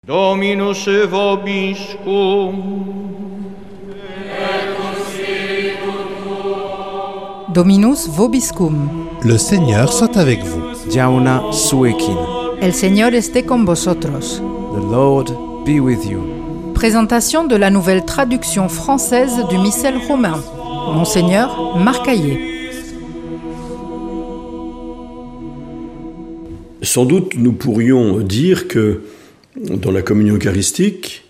Dominus vobiscum. Dominus vobiscum. Le Seigneur soit avec vous. Jauna suekin. El Señor esté con vosotros. The Lord be with you. Présentation de la nouvelle traduction française du Missel romain. Monseigneur Marc Hayet. Sans doute, nous pourrions dire que dans la communion eucharistique,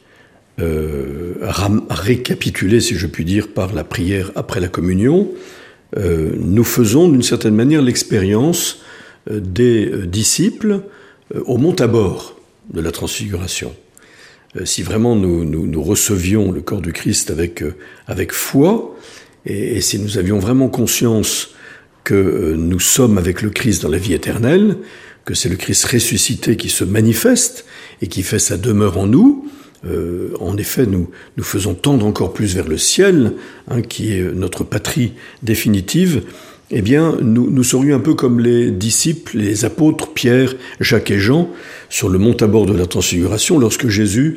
récapitulée, si je puis dire, par la prière après la communion, nous faisons d'une certaine manière l'expérience des disciples au mont Tabor de la Transfiguration. Si vraiment nous recevions le corps du Christ avec foi, et si nous avions vraiment conscience que nous sommes avec le Christ dans la vie éternelle, que c'est le Christ ressuscité qui se manifeste et qui fait sa demeure en nous, en effet, nous faisons tendre encore plus vers le ciel, qui est notre patrie définitive. Eh bien, nous serions un peu comme les disciples, les apôtres, Pierre, Jacques et Jean, sur le mont Tabor de la Transfiguration, lorsque Jésus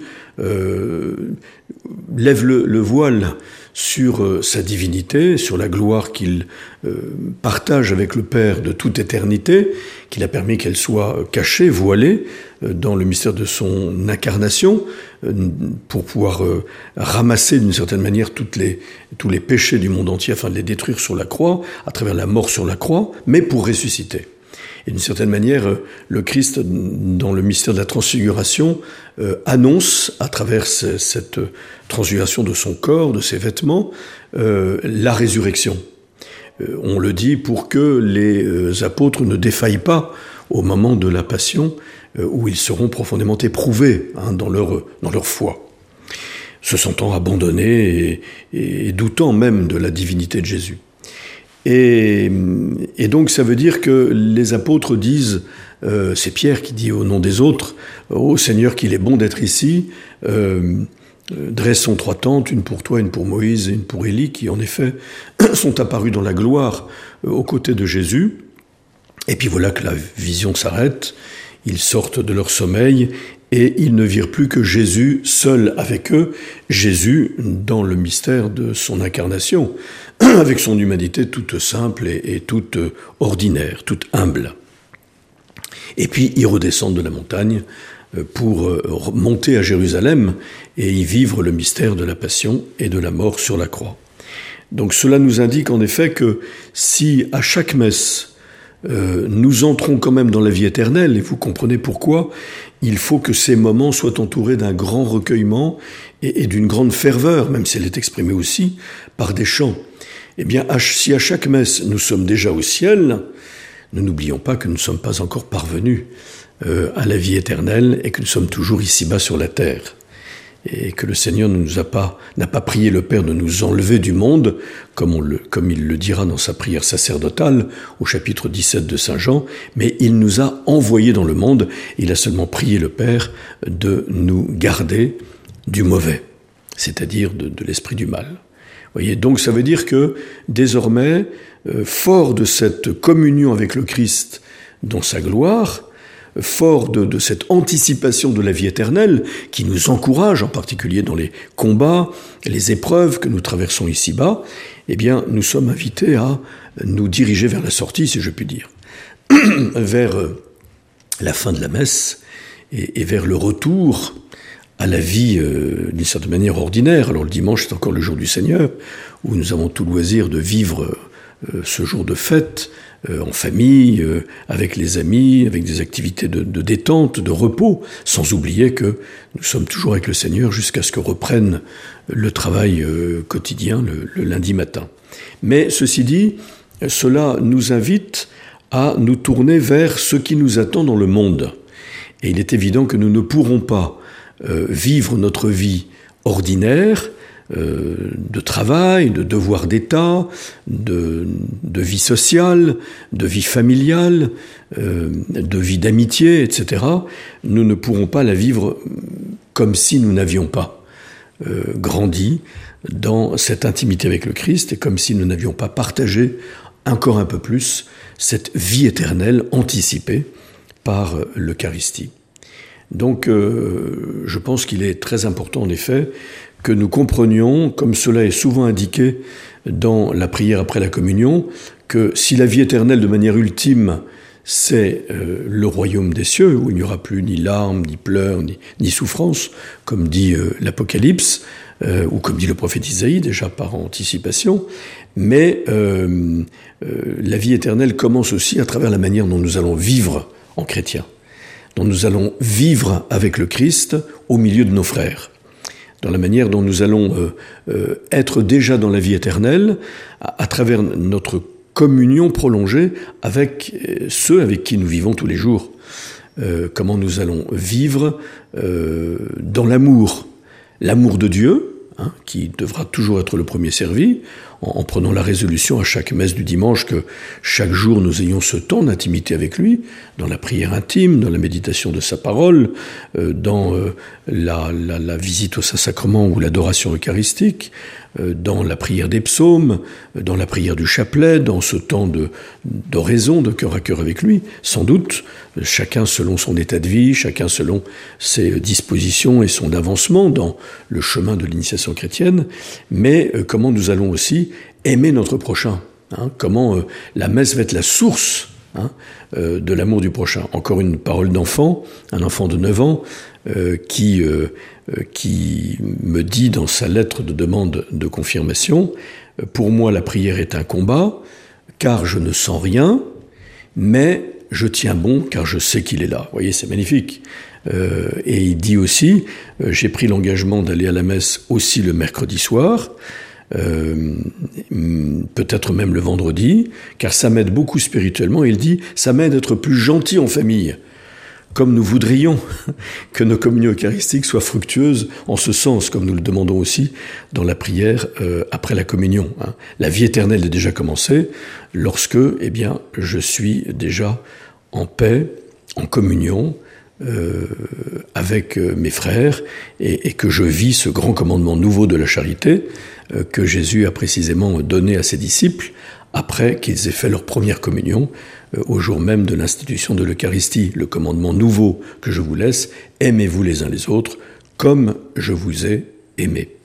lève le voile sur sa divinité, sur la gloire qu'il partage avec le Père de toute éternité, qu'il a permis qu'elle soit cachée, voilée, dans le mystère de son incarnation, pour pouvoir ramasser d'une certaine manière tous les péchés du monde entier, afin de les détruire sur la croix, à travers la mort sur la croix, mais pour ressusciter. Et d'une certaine manière, le Christ, dans le mystère de la transfiguration, annonce, à travers cette transfiguration de son corps, de ses vêtements, la résurrection. On le dit pour que les apôtres ne défaillent pas au moment de la passion, où ils seront profondément éprouvés dans leur foi, se sentant abandonnés et doutant même de la divinité de Jésus. Et donc ça veut dire que les apôtres disent, c'est Pierre qui dit au nom des autres, « Ô Seigneur, qu'il est bon d'être ici, dressons 3 tentes, une pour toi, une pour Moïse et une pour Élie, qui en effet sont apparus dans la gloire aux côtés de Jésus. » Et puis voilà que la vision s'arrête, ils sortent de leur sommeil et ils ne virent plus que Jésus seul avec eux, Jésus dans le mystère de son incarnation, avec son humanité toute simple et toute ordinaire, toute humble. Et puis ils redescendent de la montagne pour monter à Jérusalem et y vivre le mystère de la passion et de la mort sur la croix. Donc cela nous indique en effet que si à chaque messe, nous entrons quand même dans la vie éternelle, et vous comprenez pourquoi, il faut que ces moments soient entourés d'un grand recueillement et d'une grande ferveur, même si elle est exprimée aussi par des chants. Eh bien, si à chaque messe nous sommes déjà au ciel, nous n'oublions pas que nous ne sommes pas encore parvenus à la vie éternelle et que nous sommes toujours ici-bas sur la terre. Et que le Seigneur n'a pas prié le Père de nous enlever du monde, comme il le dira dans sa prière sacerdotale, au chapitre 17 de Saint Jean, mais il nous a envoyés dans le monde. Il a seulement prié le Père de nous garder du mauvais, c'est-à-dire de l'esprit du mal. Voyez, donc ça veut dire que désormais, fort de cette communion avec le Christ dans sa gloire, fort de cette anticipation de la vie éternelle qui nous encourage, en particulier dans les combats, les épreuves que nous traversons ici-bas, eh bien, nous sommes invités à nous diriger vers la sortie, si je puis dire, vers la fin de la messe et vers le retour à la vie d'une certaine manière ordinaire. Alors le dimanche, c'est encore le jour du Seigneur, où nous avons tout loisir de vivre ce jour de fête, en famille, avec les amis, avec des activités de détente, de repos, sans oublier que nous sommes toujours avec le Seigneur jusqu'à ce que reprenne le travail quotidien le lundi matin. Mais ceci dit, cela nous invite à nous tourner vers ce qui nous attend dans le monde. Et il est évident que nous ne pourrons pas vivre notre vie ordinaire, de travail, de devoir d'État, de vie sociale, de vie familiale, de vie d'amitié, etc. Nous ne pourrons pas la vivre comme si nous n'avions pas grandi dans cette intimité avec le Christ et comme si nous n'avions pas partagé encore un peu plus cette vie éternelle anticipée par l'Eucharistie. Donc je pense qu'il est très important en effet que nous comprenions, comme cela est souvent indiqué dans la prière après la communion, que si la vie éternelle de manière ultime, c'est le royaume des cieux, où il n'y aura plus ni larmes, ni pleurs, ni souffrance, comme dit l'Apocalypse, ou comme dit le prophète Isaïe, déjà par anticipation, mais la vie éternelle commence aussi à travers la manière dont nous allons vivre en chrétien, dont nous allons vivre avec le Christ au milieu de nos frères, dans la manière dont nous allons être déjà dans la vie éternelle à travers notre communion prolongée avec ceux avec qui nous vivons tous les jours. Comment nous allons vivre dans l'amour de Dieu, qui devra toujours être le premier servi, en prenant la résolution à chaque messe du dimanche que chaque jour nous ayons ce temps d'intimité avec lui, dans la prière intime, dans la méditation de sa parole, dans la visite au Saint-Sacrement ou l'adoration eucharistique, dans la prière des psaumes, dans la prière du chapelet, dans ce temps d'oraison, de cœur à cœur avec lui, sans doute, chacun selon son état de vie, chacun selon ses dispositions et son avancement dans le chemin de l'initiation chrétienne, mais comment nous allons aussi aimer notre prochain, comment la messe va être la source de l'amour du prochain. Encore une parole d'enfant, un enfant de 9 ans, qui me dit dans sa lettre de demande de confirmation, pour moi la prière est un combat, car je ne sens rien, mais je tiens bon car je sais qu'il est là. Vous voyez, c'est magnifique. Et il dit aussi, j'ai pris l'engagement d'aller à la messe aussi le mercredi soir, peut-être même le vendredi, car ça m'aide beaucoup spirituellement. Il dit, ça m'aide à être plus gentil en famille, comme nous voudrions que nos communions eucharistiques soient fructueuses en ce sens, comme nous le demandons aussi dans la prière après la communion. La vie éternelle est déjà commencée lorsque, je suis déjà en paix, en communion avec mes frères et que je vis ce grand commandement nouveau de la charité que Jésus a précisément donné à ses disciples après qu'ils aient fait leur première communion au jour même de l'institution de l'Eucharistie. Le commandement nouveau que je vous laisse, aimez-vous les uns les autres comme je vous ai aimés.